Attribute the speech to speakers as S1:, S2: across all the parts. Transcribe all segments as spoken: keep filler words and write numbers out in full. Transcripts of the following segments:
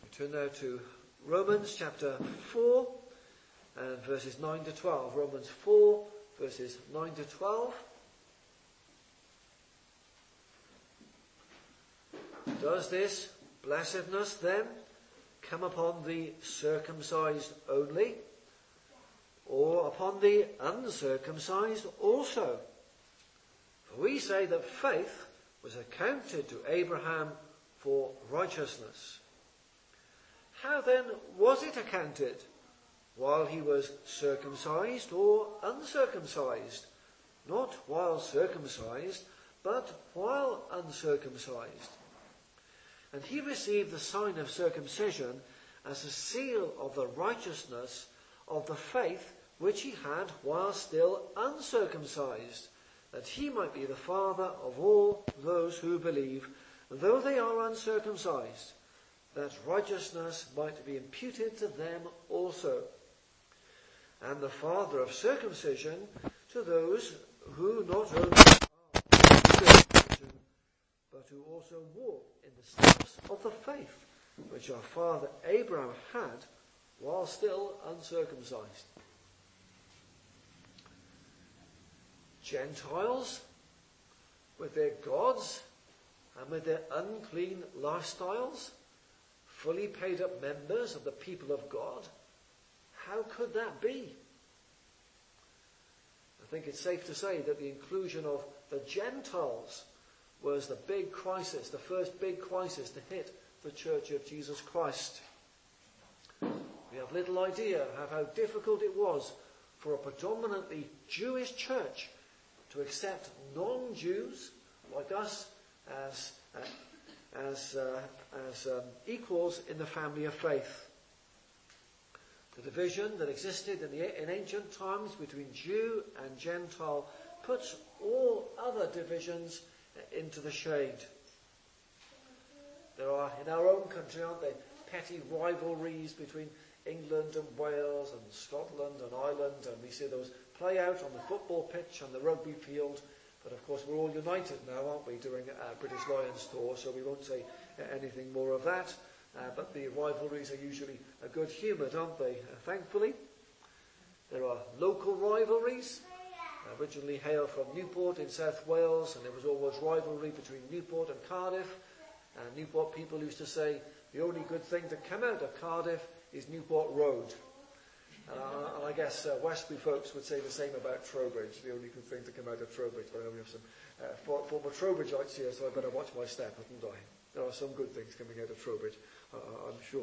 S1: Turn now to Romans chapter four and verses nine to twelve. Romans four verses nine to twelve. Does this blessedness then come upon the circumcised only, or upon the uncircumcised also? For we say that faith was accounted to Abraham for righteousness. How then was it accounted? While he was circumcised or uncircumcised? Not while circumcised, but while uncircumcised. And he received the sign of circumcision as a seal of the righteousness of the faith which he had while still uncircumcised, that he might be the father of all those who believe, though they are uncircumcised, that righteousness might be imputed to them also. And the father of circumcision to those who not only are circumcision, but who also walk in the steps of the faith which our father Abraham had while still uncircumcised. Gentiles, with their gods and with their unclean lifestyles, fully paid up members of the people of God. How could that be? I think it's safe to say that the inclusion of the Gentiles was the big crisis, the first big crisis to hit the Church of Jesus Christ. We have little idea of how difficult it was for a predominantly Jewish church to accept non-Jews like us as uh, as uh, as um, equals in the family of faith. The division that existed in, the, in ancient times between Jew and Gentile puts all other divisions into the shade. There are, in our own country, aren't there, petty rivalries between England and Wales and Scotland and Ireland, and we see those play out on the football pitch and the rugby field. But of course we're all united now, aren't we, during uh, British Lions tour, so we won't say uh, anything more of that. Uh, but the rivalries are usually uh, good-humoured, aren't they? Uh, thankfully. There are local rivalries. Uh, originally hail from Newport in South Wales, and there was always rivalry between Newport and Cardiff. Uh, Newport people used to say the only good thing to come out of Cardiff is Newport Road. Uh, and I guess uh, Westbury folks would say the same about Trowbridge, the only good thing to come out of Trowbridge. But I know we have some uh, for, former Trowbridgeites here, so I better watch my step, hadn't I? There are some good things coming out of Trowbridge, uh, I'm sure.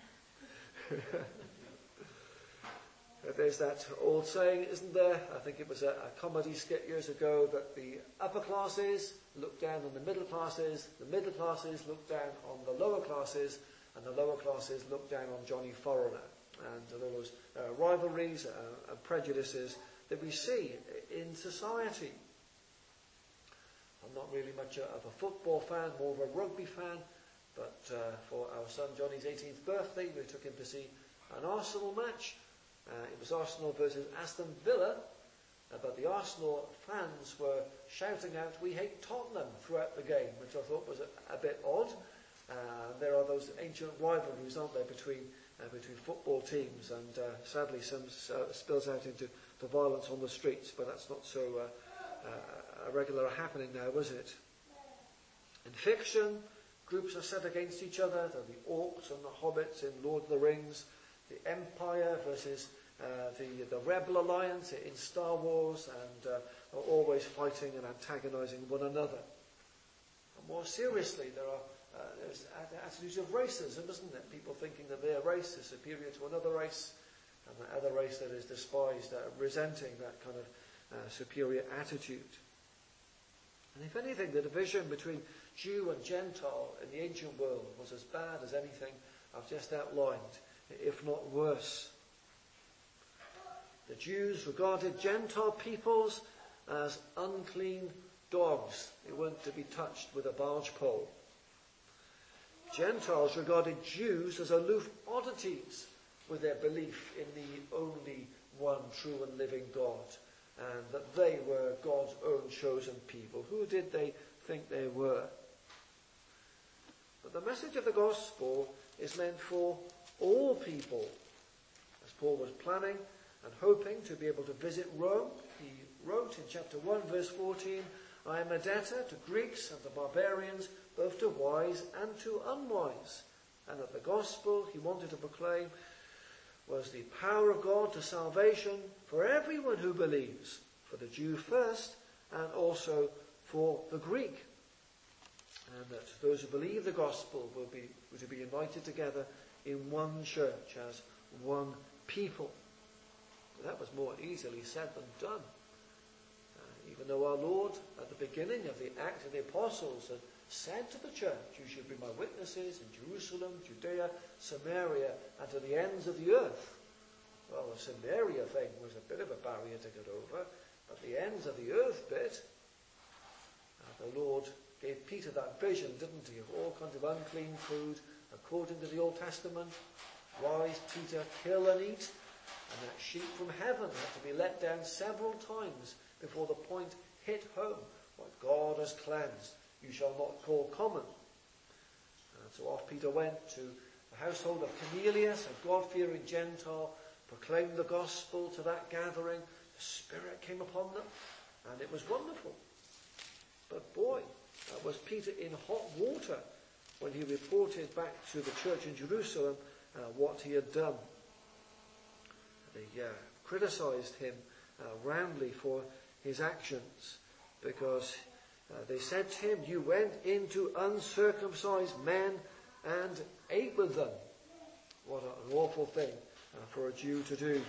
S1: There's that old saying, isn't there? I think it was a, a comedy skit years ago, that the upper classes look down on the middle classes, the middle classes look down on the lower classes, and the lower classes look down on Johnny Foreigner. And all those uh, rivalries uh, and prejudices that we see in society. I'm not really much of a football fan, more of a rugby fan, but uh, for our son Johnny's eighteenth birthday, we took him to see an Arsenal match. Uh, it was Arsenal versus Aston Villa, uh, but the Arsenal fans were shouting out, "We hate Tottenham," throughout the game, which I thought was a, a bit odd. Uh, there are those ancient rivalries, aren't there, between Uh, between football teams, and uh, sadly some uh, spills out into the violence on the streets, but that's not so uh, uh, a regular happening now, is it? In fiction, groups are set against each other. There are the orcs and the hobbits in Lord of the Rings, the Empire versus uh, the, the Rebel Alliance in Star Wars, and uh, are always fighting and antagonizing one another. And more seriously, there are Uh, there's attitudes of racism, isn't it? People thinking that their race is superior to another race, and the other race that is despised, uh, resenting that kind of uh, superior attitude. And if anything, the division between Jew and Gentile in the ancient world was as bad as anything I've just outlined, if not worse. The Jews regarded Gentile peoples as unclean dogs. They weren't to be touched with a barge pole. Gentiles regarded Jews as aloof oddities with their belief in the only one true and living God, and that they were God's own chosen people. Who did they think they were? But the message of the gospel is meant for all people. As Paul was planning and hoping to be able to visit Rome, he wrote in chapter one, verse fourteen, I am a debtor to Greeks and to barbarians, both to wise and to unwise. And that the gospel he wanted to proclaim was the power of God to salvation for everyone who believes, for the Jew first and also for the Greek. And that those who believe the gospel will be, will be united together in one church as one people. But that was more easily said than done. Uh, even though our Lord, at the beginning of the Acts of the Apostles, had said to the church, you should be my witnesses in Jerusalem, Judea, Samaria, and to the ends of the earth. Well, the Samaria thing was a bit of a barrier to get over, but the ends of the earth bit, uh, the Lord gave Peter that vision, didn't he, of all kinds of unclean food, according to the Old Testament. Rise, Peter, kill and eat. And that sheep from heaven had to be let down several times before the point hit home. What God has cleansed, you shall not call common. And so off Peter went to the household of Cornelius, a God-fearing Gentile, proclaimed the gospel to that gathering. The Spirit came upon them, and it was wonderful. But boy, that was Peter in hot water when he reported back to the church in Jerusalem uh, what he had done. They uh, criticized him uh, roundly for his actions, because uh, they said to him, you went into uncircumcised men and ate with them. What an awful thing uh, for a Jew to do.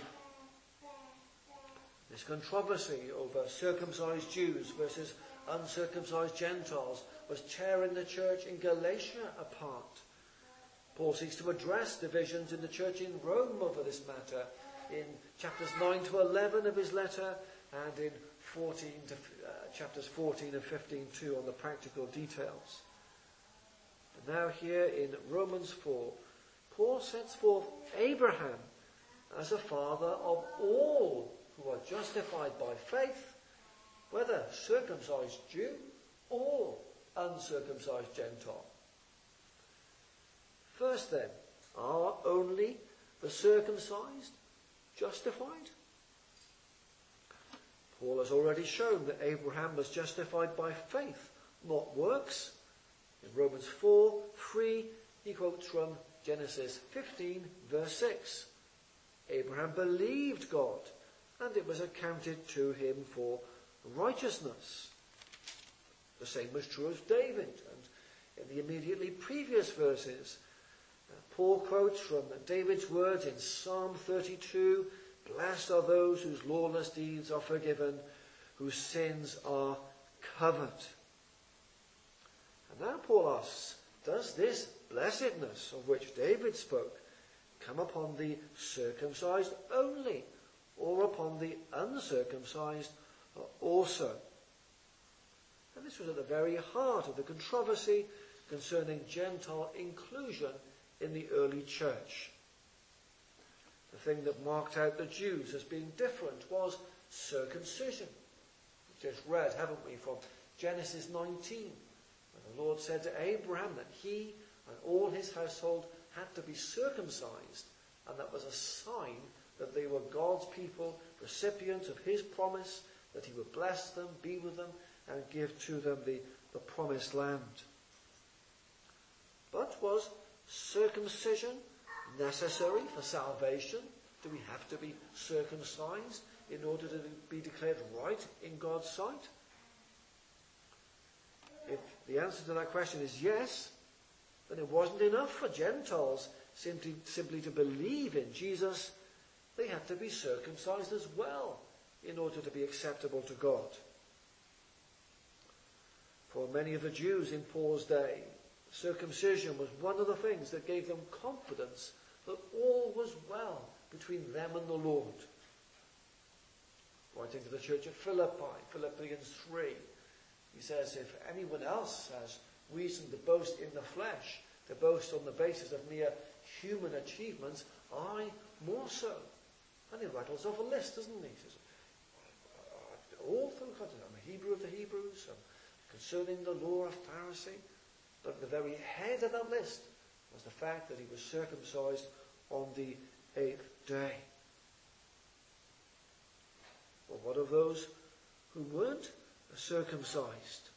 S1: This controversy over circumcised Jews versus uncircumcised Gentiles was tearing the church in Galatia apart. Paul seeks to address divisions in the church in Rome over this matter in chapters nine to eleven of his letter, and in fourteen to, uh, chapters fourteen and fifteen too, on the practical details. But now here in Romans four, Paul sets forth Abraham as a father of all who are justified by faith, whether circumcised Jew or uncircumcised Gentile. First then, are only the circumcised justified? Paul has already shown that Abraham was justified by faith, not works. In Romans four, three, he quotes from Genesis fifteen, verse six. Abraham believed God, and it was accounted to him for righteousness. The same was true of David, and in the immediately previous verses, Paul quotes from David's words in Psalm thirty-two, blessed are those whose lawless deeds are forgiven, whose sins are covered. And now Paul asks, does this blessedness of which David spoke come upon the circumcised only, or upon the uncircumcised also? And this was at the very heart of the controversy concerning Gentile inclusion in the early church. The thing that marked out the Jews as being different was circumcision. We've just read, haven't we, from Genesis nineteen, where the Lord said to Abraham that he and all his household had to be circumcised, and that was a sign that they were God's people, recipients of his promise, that he would bless them, be with them, and give to them the, the promised land. But was circumcision necessary for salvation? Do we have to be circumcised in order to be declared right in God's sight? If the answer to that question is yes, then it wasn't enough for Gentiles simply, simply to believe in Jesus. They had to be circumcised as well in order to be acceptable to God. For many of the Jews in Paul's day, circumcision was one of the things that gave them confidence that all was well between them and the Lord. Writing to the church at Philippi, Philippians three, he says, if anyone else has reason to boast in the flesh, to boast on the basis of mere human achievements, I more so. And he rattles off a list, doesn't he? He says, all through context, I'm a Hebrew of the Hebrews, I'm concerning the law of Pharisee. But at the very head of that list was the fact that he was circumcised on the eighth day. Well, what of those who weren't circumcised?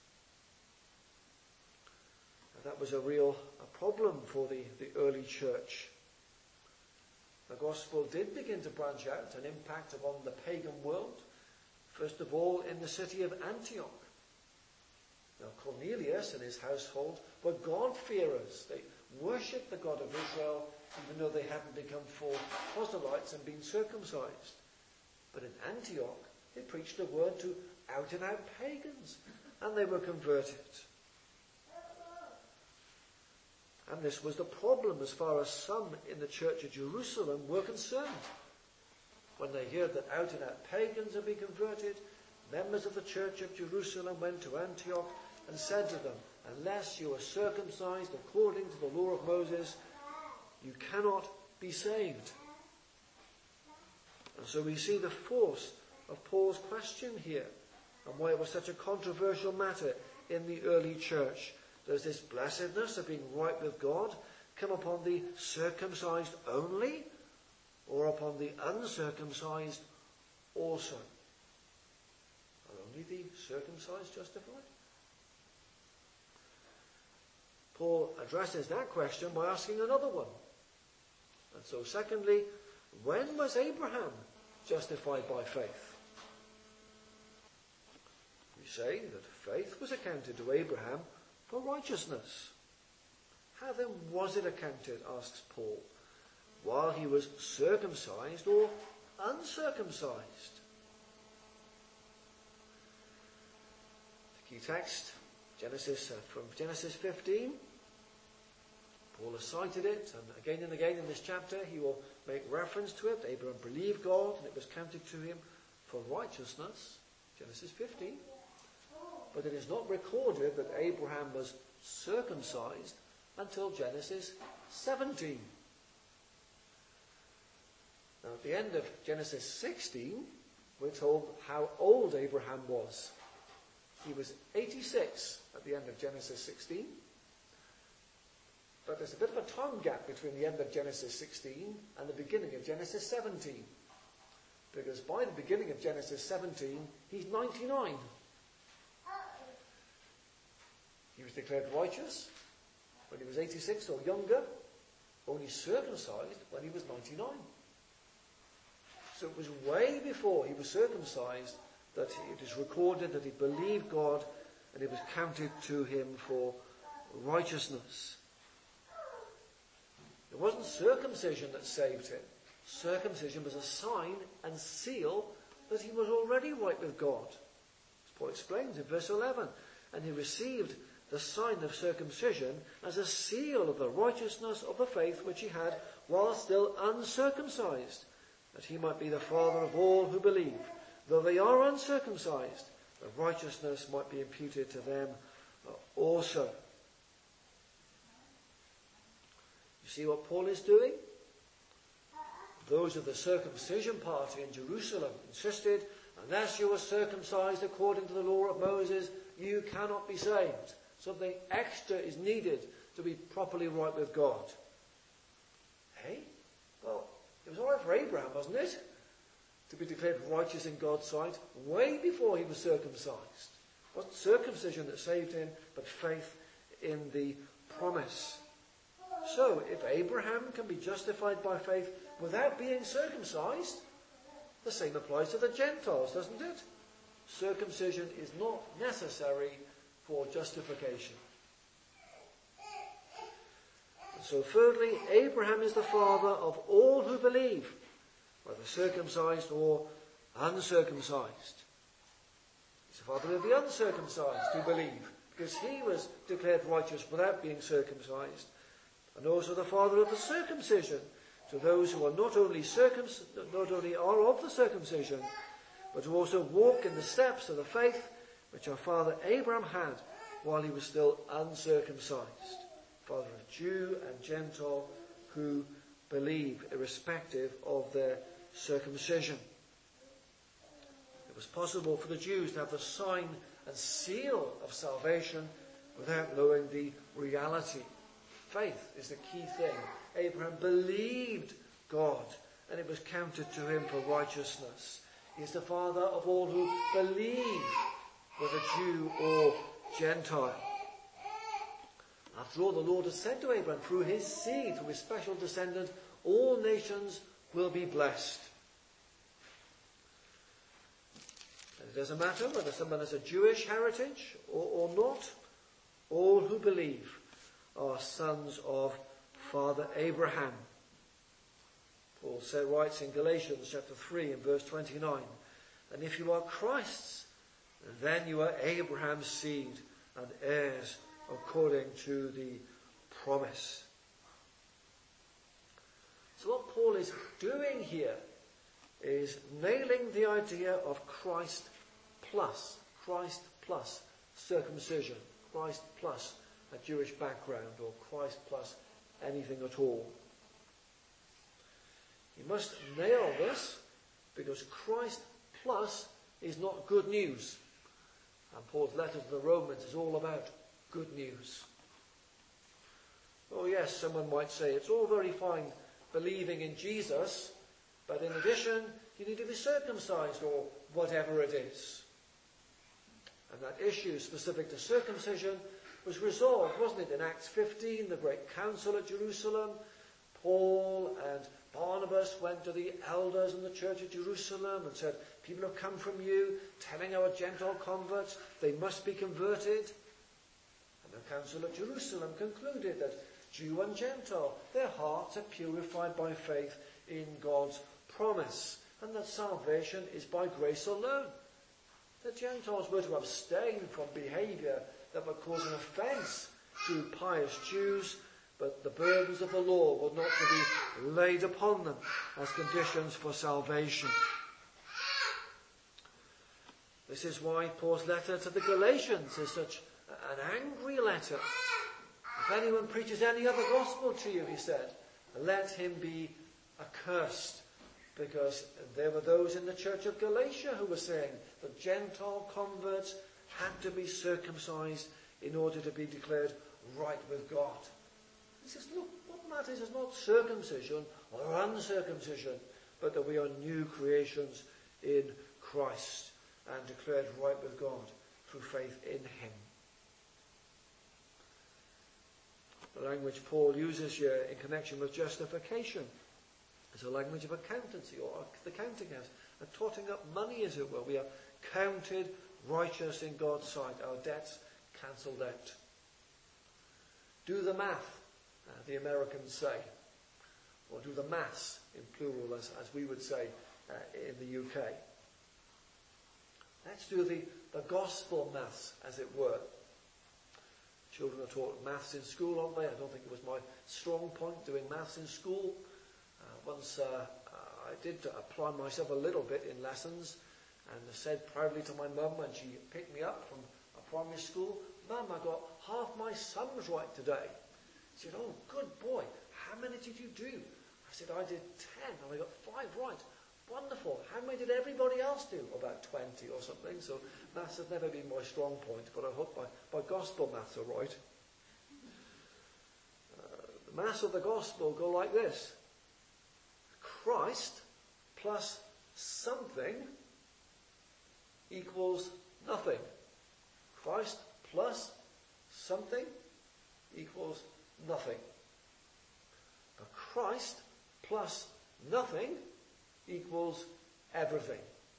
S1: And that was a real a problem for the, the early church. The gospel did begin to branch out and impact upon the pagan world, first of all in the city of Antioch. Now Cornelius and his household were God-fearers. They worshipped the God of Israel, even though they hadn't become full proselytes and been circumcised. But in Antioch, they preached the word to out-and-out pagans, and they were converted. And this was the problem as far as some in the church of Jerusalem were concerned. When they heard that out-and-out pagans had been converted, members of the church of Jerusalem went to Antioch and said to them, unless you are circumcised according to the law of Moses, you cannot be saved. And so we see the force of Paul's question here, and why it was such a controversial matter in the early church. Does this blessedness of being right with God come upon the circumcised only, or upon the uncircumcised also? Are only the circumcised justified? Paul addresses that question by asking another one. And so secondly, when was Abraham justified by faith? We say that faith was accounted to Abraham for righteousness. How then was it accounted, asks Paul, while he was circumcised or uncircumcised? The key text, Genesis uh, from Genesis fifteen. Paul has cited it, and again and again in this chapter he will make reference to it. Abraham believed God, and it was counted to him for righteousness. Genesis fifteen. But it is not recorded that Abraham was circumcised until Genesis seventeen. Now at the end of Genesis sixteen, we're told how old Abraham was. He was eighty-six at the end of Genesis sixteen. But there's a bit of a time gap between the end of Genesis sixteen and the beginning of Genesis seventeen. Because by the beginning of Genesis seventeen, he's ninety-nine. He was declared righteous when he was eighty-six or younger, only circumcised when he was ninety-nine. So it was way before he was circumcised that it is recorded that he believed God and it was counted to him for righteousness. It wasn't circumcision that saved him. Circumcision was a sign and seal that he was already right with God. As Paul explains in verse eleven, and he received the sign of circumcision as a seal of the righteousness of the faith which he had while still uncircumcised, that he might be the father of all who believe. Though they are uncircumcised, the righteousness might be imputed to them also. You see what Paul is doing? Those of the circumcision party in Jerusalem insisted, unless you are circumcised according to the law of Moses, you cannot be saved. Something extra is needed to be properly right with God. Hey? Well, it was all right for Abraham, wasn't it? To be declared righteous in God's sight way before he was circumcised. It wasn't circumcision that saved him, but faith in the promise. So, if Abraham can be justified by faith without being circumcised, the same applies to the Gentiles, doesn't it? Circumcision is not necessary for justification. And so thirdly, Abraham is the father of all who believe, whether circumcised or uncircumcised. He's the father of the uncircumcised who believe, because he was declared righteous without being circumcised. And also the father of the circumcision, to those who are not only circumc- not only are of the circumcision, but who also walk in the steps of the faith which our father Abraham had while he was still uncircumcised. Father of Jew and Gentile who believe, irrespective of their circumcision. It was possible for the Jews to have the sign and seal of salvation without knowing the reality Faith is the key thing. Abraham believed God, and it was counted to him for righteousness. He is the father of all who believe, whether Jew or Gentile. After all, the Lord has said to Abraham, through his seed, through his special descendant, all nations will be blessed. And it doesn't matter whether someone has a Jewish heritage or, or not. All who believe are sons of Father Abraham. Paul said, writes in Galatians chapter three and verse twenty-nine, and if you are Christ's, then you are Abraham's seed and heirs according to the promise. So what Paul is doing here is nailing the idea of Christ plus, Christ plus circumcision, Christ plus a Jewish background, or Christ plus anything at all. You must nail this, because Christ plus is not good news. And Paul's letter to the Romans is all about good news. Oh yes, someone might say, it's all very fine believing in Jesus, but in addition, you need to be circumcised, or whatever it is. And that issue specific to circumcision was resolved, wasn't it, in Acts fifteen, the great council at Jerusalem. Paul and Barnabas went to the elders in the church at Jerusalem and said, people have come from you, telling our Gentile converts they must be converted. And the council at Jerusalem concluded that Jew and Gentile, their hearts are purified by faith in God's promise, and that salvation is by grace alone. The Gentiles were to abstain from behaviour that would cause an offence to pious Jews, but the burdens of the law were not to be laid upon them as conditions for salvation. This is why Paul's letter to the Galatians is such an angry letter. If anyone preaches any other gospel to you, he said, let him be accursed. Because there were those in the church of Galatia who were saying that Gentile converts had to be circumcised in order to be declared right with God. He says, look, what matters is not circumcision or uncircumcision, but that we are new creations in Christ and declared right with God through faith in him. The language Paul uses here in connection with justification is a language of accountancy, or the counting house, and totting up money, as it were. We are counted righteous in God's sight. Our debts cancelled out. Do the math, uh, the Americans say, or do the maths in plural, as, as we would say uh, in the U K. Let's do the, the gospel maths, as it were. Children are taught maths in school, aren't they? I don't think it was my strong point, doing maths in school. Uh, once uh, uh, I did apply myself a little bit in lessons, and I said proudly to my mum when she picked me up from a primary school, Mum, I got half my sums right today. She said, oh, good boy, how many did you do? I said, I did ten, and I got five right. Wonderful. How many did everybody else do? About twenty or something. So maths has never been my strong point, but I hope my, my gospel maths are right. Uh, the maths of the gospel go like this. Christ plus something equals nothing. Christ plus something equals nothing. But Christ plus nothing equals everything.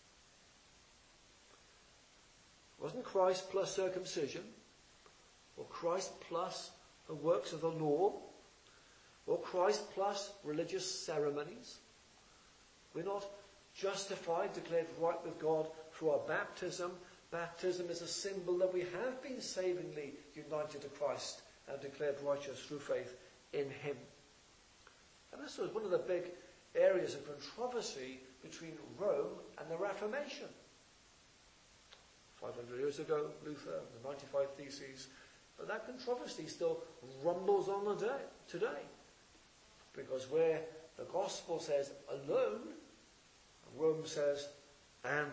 S1: Wasn't Christ plus circumcision, or Christ plus the works of the law, or Christ plus religious ceremonies? We're not justified, declared right with God through our baptism. Baptism is a symbol that we have been savingly united to Christ and declared righteous through faith in him. And this was one of the big areas of controversy between Rome and the Reformation. five hundred years ago, Luther, the ninety-five Theses, but that controversy still rumbles on today. Because where the gospel says alone, Rome says and.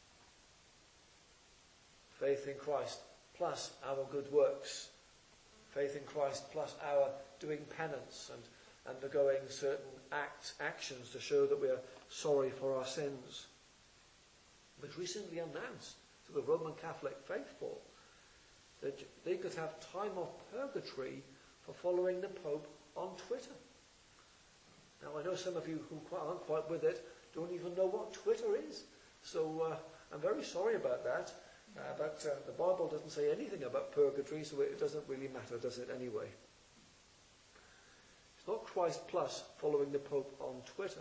S1: Faith in Christ plus our good works. faith in Christ plus our doing penance and undergoing certain acts, actions to show that we are sorry for our sins. It was recently announced to the Roman Catholic faithful that they could have time off purgatory for following the Pope on Twitter. Now, I know some of you who quite aren't quite with it don't even know what Twitter is. So uh, I'm very sorry about that. Uh, but uh, the Bible doesn't say anything about purgatory, so it doesn't really matter, does it, anyway? It's not Christ plus following the Pope on Twitter.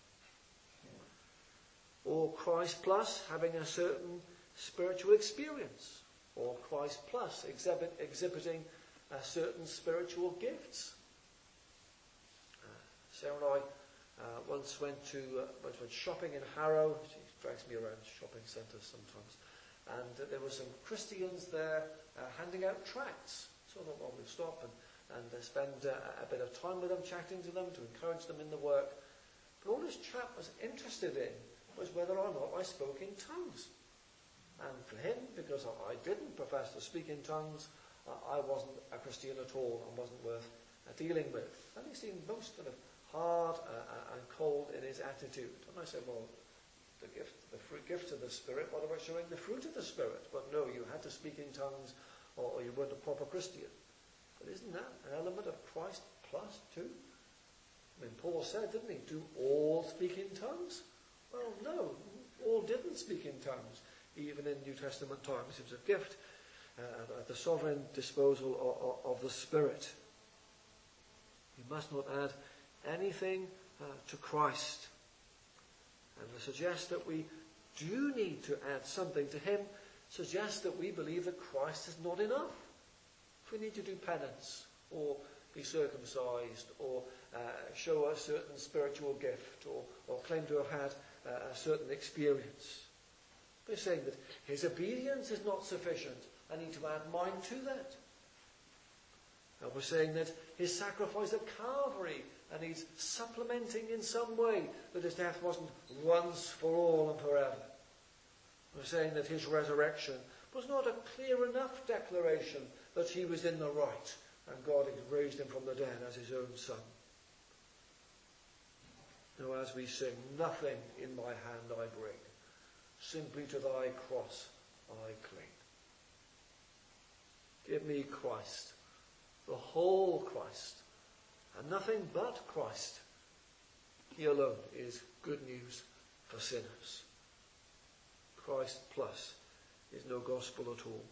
S1: Or Christ plus having a certain spiritual experience. Or Christ plus exhibit, exhibiting uh, certain spiritual gifts. Uh, Sarah and I uh, once went to uh, went, went shopping in Harrow. She drags me around shopping centres sometimes. And uh, there were some Christians there uh, handing out tracts. So I thought, well, we'll stop and, and uh, spend uh, a bit of time with them, chatting to them, to encourage them in the work. But all this chap was interested in was whether or not I spoke in tongues. And for him, because I didn't profess to speak in tongues, I wasn't a Christian at all and wasn't worth dealing with. And he seemed most kind of hard uh, and cold in his attitude. And I said, well, the gift, the fruit, gift of the Spirit, what about showing the fruit of the Spirit? But no, you had to speak in tongues or, or you weren't a proper Christian. But isn't that an element of Christ plus too? I mean, Paul said, didn't he, do all speak in tongues? Well, no, all didn't speak in tongues. Even in New Testament times, it was a gift uh, at the sovereign disposal of, of, of the Spirit. You must not add anything uh, to Christ. And to suggest that we do need to add something to him suggests that we believe that Christ is not enough. If we need to do penance, or be circumcised, or uh, show a certain spiritual gift, or, or claim to have had uh, a certain experience. They're saying that his obedience is not sufficient. I need to add mine to that. And we're saying that his sacrifice at Calvary, and he's supplementing in some way that his death wasn't once for all and forever. We're saying that his resurrection was not a clear enough declaration that he was in the right and God had raised him from the dead as his own son. Now, as we sing, nothing in my hand I bring, simply to thy cross I cling. Give me Christ, the whole Christ, and nothing but Christ. He alone is good news for sinners. Christ plus is no gospel at all.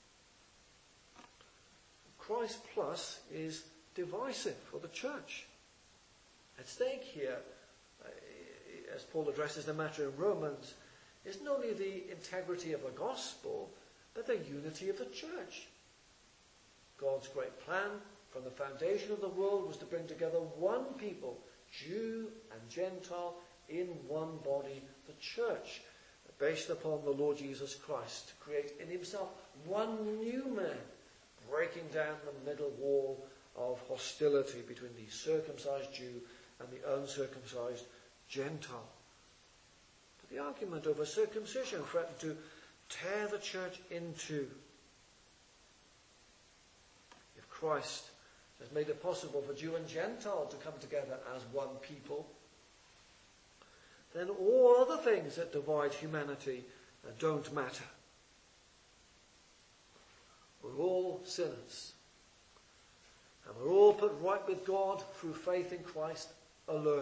S1: Christ plus is divisive for the church. At stake here, as Paul addresses the matter in Romans, is not only the integrity of the gospel, but the unity of the church. God's great plan from the foundation of the world was to bring together one people, Jew and Gentile, in one body, the church, based upon the Lord Jesus Christ, to create in himself one new man, breaking down the middle wall of hostility between the circumcised Jew and the uncircumcised Gentile. But the argument over circumcision threatened to tear the church in two. If Christ has made it possible for Jew and Gentile to come together as one people, then all other things that divide humanity don't matter. We're all sinners. And we're all put right with God through faith in Christ alone.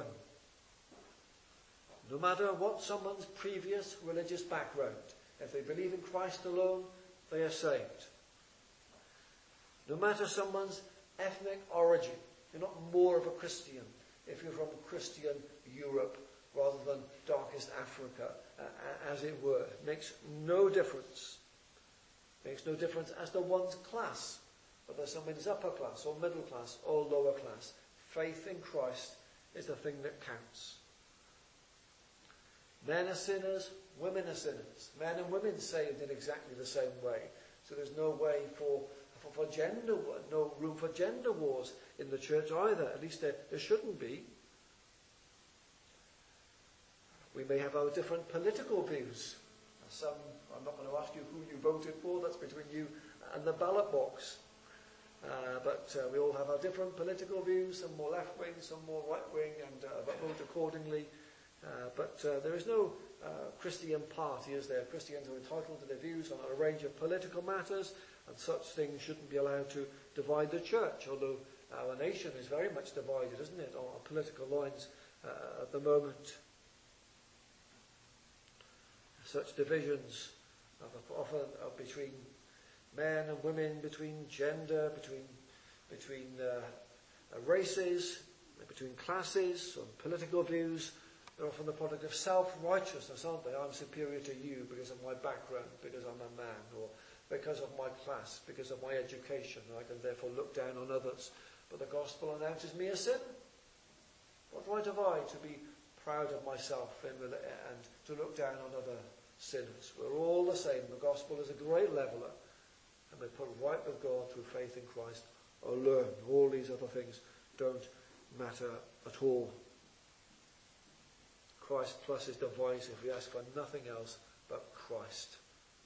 S1: No matter what someone's previous religious background, if they believe in Christ alone, they are saved. No matter someone's ethnic origin, you're not more of a Christian if you're from Christian Europe rather than darkest Africa, uh, as it were. It makes no difference. It makes no difference as to one's class, whether someone's upper class or middle class or lower class. Faith in Christ is the thing that counts. Men are sinners, women are sinners. Men and women saved in exactly the same way. So there's no way for, for, for gender, no room for gender wars in the church either. At least there, there shouldn't be. We may have our different political views. Some, I'm not going to ask you who you voted for, that's between you and the ballot box. Uh, but uh, we all have our different political views, some more left-wing, some more right-wing, and uh, vote accordingly. Uh, but uh, there is no uh, Christian party, is there? Christians are entitled to their views on a range of political matters, and such things shouldn't be allowed to divide the church, although our nation is very much divided, isn't it, on political lines uh, at the moment. Such divisions are often are between men and women, between gender, between between uh, uh, races, between classes, on political views. They're often the product of self-righteousness, aren't they? I'm superior to you because of my background, because I'm a man, or because of my class, because of my education. I can therefore look down on others. But the gospel announces me a sinner. What right have I to be proud of myself and to look down on other sinners? We're all the same. The gospel is a great leveller. And we're put right with God through faith in Christ alone. All these other things don't matter at all. Christ plus is divisive. We ask for nothing else but Christ.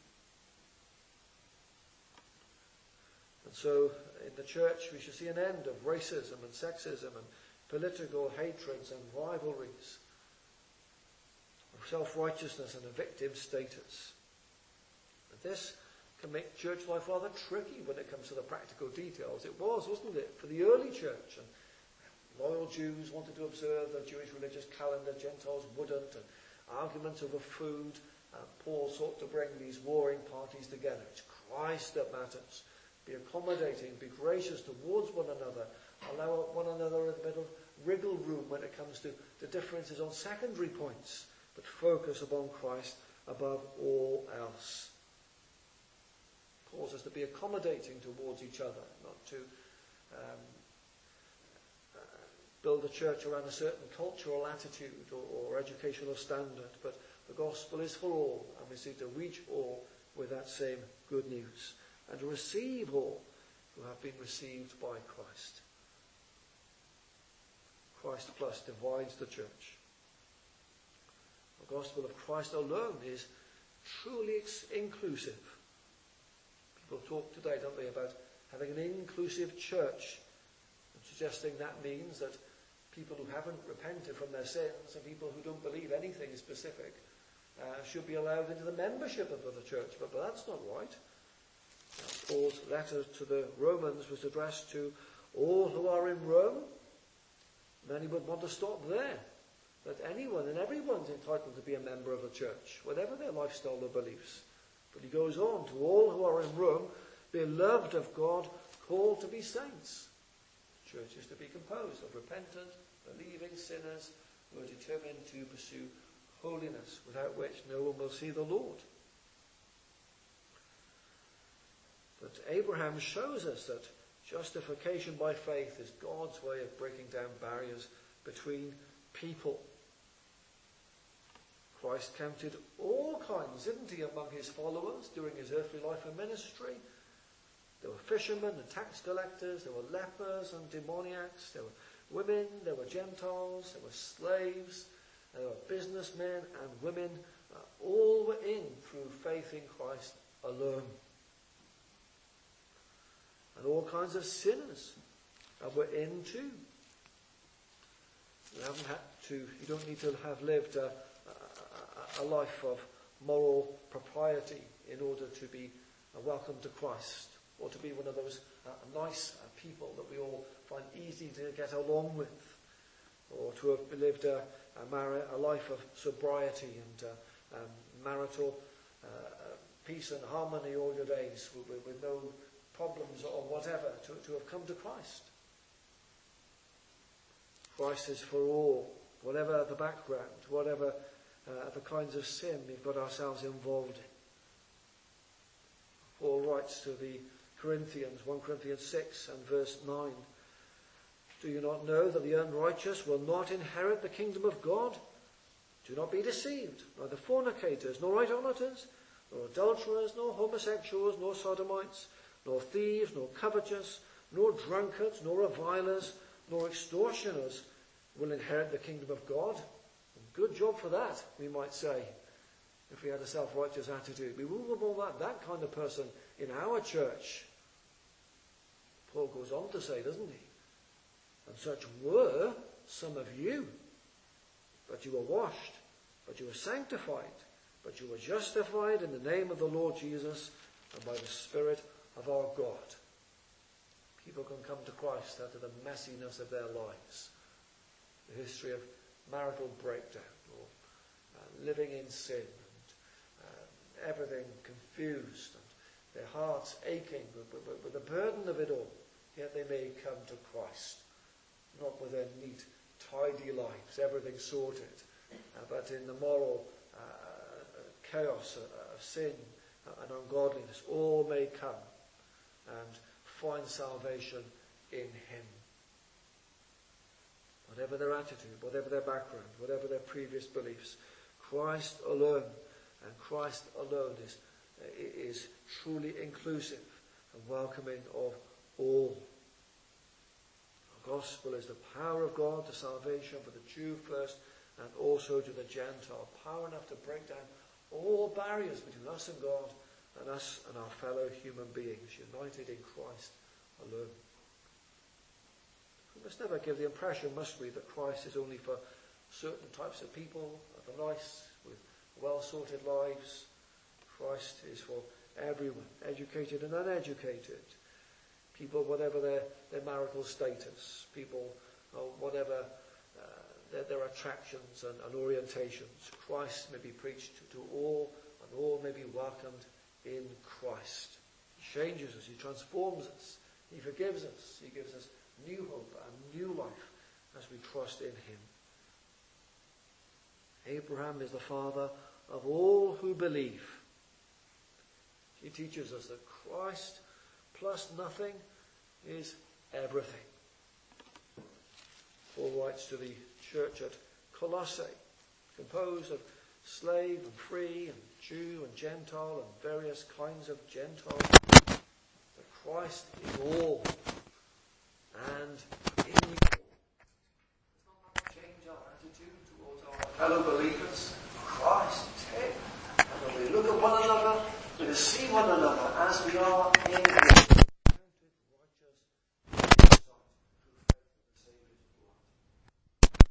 S1: And so, in the church, we should see an end of racism and sexism and political hatreds and rivalries, of self-righteousness and a victim status. But this can make church life rather tricky when it comes to the practical details. It was, wasn't it, for the early church? And loyal Jews wanted to observe the Jewish religious calendar, Gentiles wouldn't, and arguments over food. And Paul sought to bring these warring parties together. It's Christ that matters. Be accommodating, be gracious towards one another, allow one another a bit of wriggle room when it comes to the differences on secondary points, but focus upon Christ above all else. Calls us to be accommodating towards each other, not to um, uh, build a church around a certain cultural attitude or, or educational standard, but the gospel is for all, and we seek to reach all with that same good news, and to receive all who have been received by Christ. Christ plus divides the church. The gospel of Christ alone is truly ex- inclusive. People talk today, don't they, about having an inclusive church, and suggesting that means that people who haven't repented from their sins and people who don't believe anything specific uh, should be allowed into the membership of the church. But, but that's not right. Now, Paul's letter to the Romans was addressed to all who are in Rome. Many would want to stop there. That anyone and everyone's entitled to be a member of a church, whatever their lifestyle or beliefs. But he goes on, to all who are in Rome, beloved of God, called to be saints. The church is to be composed of repentant, believing sinners who are determined to pursue holiness, without which no one will see the Lord. But Abraham shows us that justification by faith is God's way of breaking down barriers between people. Christ counted all kinds, didn't he, among his followers during his earthly life and ministry. There were fishermen and tax collectors, there were lepers and demoniacs, there were women, there were Gentiles, there were slaves, there were businessmen and women. Uh, all were in through faith in Christ alone. And all kinds of sinners uh, were in too. You haven't had to, you don't need to have lived a, a, a life of moral propriety in order to be uh, welcomed to Christ, or to be one of those uh, nice uh, people that we all find easy to get along with, or to have lived a, a, mar- a life of sobriety and uh, um, marital uh, peace and harmony all your days, with, with no problems or whatever, to, to have come to Christ. Christ is for all, whatever the background, whatever uh, the kinds of sin we've got ourselves involved in. Paul writes to the Corinthians, First Corinthians six and verse nine, do you not know that the unrighteous will not inherit the kingdom of God? Do not be deceived, neither fornicators, nor idolaters, nor adulterers, nor homosexuals, nor sodomites, nor thieves, nor covetous, nor drunkards, nor revilers, nor extortioners will inherit the kingdom of God. Good job for that, we might say, if we had a self-righteous attitude. We wouldn't want that, that kind of person in our church. Paul goes on to say, doesn't he? And such were some of you. But you were washed, but you were sanctified, but you were justified in the name of the Lord Jesus and by the Spirit of our God. People can come to Christ out of the messiness of their lives. The history of marital breakdown, or uh, living in sin, and uh, everything confused, and their hearts aching with, with, with the burden of it all. Yet they may come to Christ, not with their neat, tidy lives, everything sorted, uh, but in the moral uh, chaos of sin and ungodliness. All may come and find salvation in him. Whatever their attitude, whatever their background, whatever their previous beliefs, Christ alone, and Christ alone is, is truly inclusive and welcoming of all. The gospel is the power of God to salvation for the Jew first and also to the Gentile. Power enough to break down all barriers between us and God and us and our fellow human beings, united in Christ alone. We must never give the impression, must we, that Christ is only for certain types of people, the nice, with well-sorted lives. Christ is for everyone, educated and uneducated. People, whatever their, their marital status. People, uh, whatever uh, their, their attractions and, and orientations. Christ may be preached to, to all, and all may be welcomed in Christ. He changes us, he transforms us, he forgives us, he gives us new hope and new life as we trust in him. Abraham is the father of all who believe. He teaches us that Christ plus nothing is everything. Paul writes to the church at Colossae, composed of slave and free and Jew and Gentile and various kinds of Gentiles, that Christ is all and in you. Does not change our attitude towards our fellow believers. Christ is head. And when we look at one another, we see one another as we are in him. Counted righteous in his sight through faith in the Saviour's blood.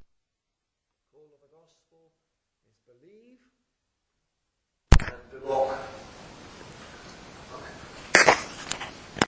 S1: The call of the gospel is believe and belong.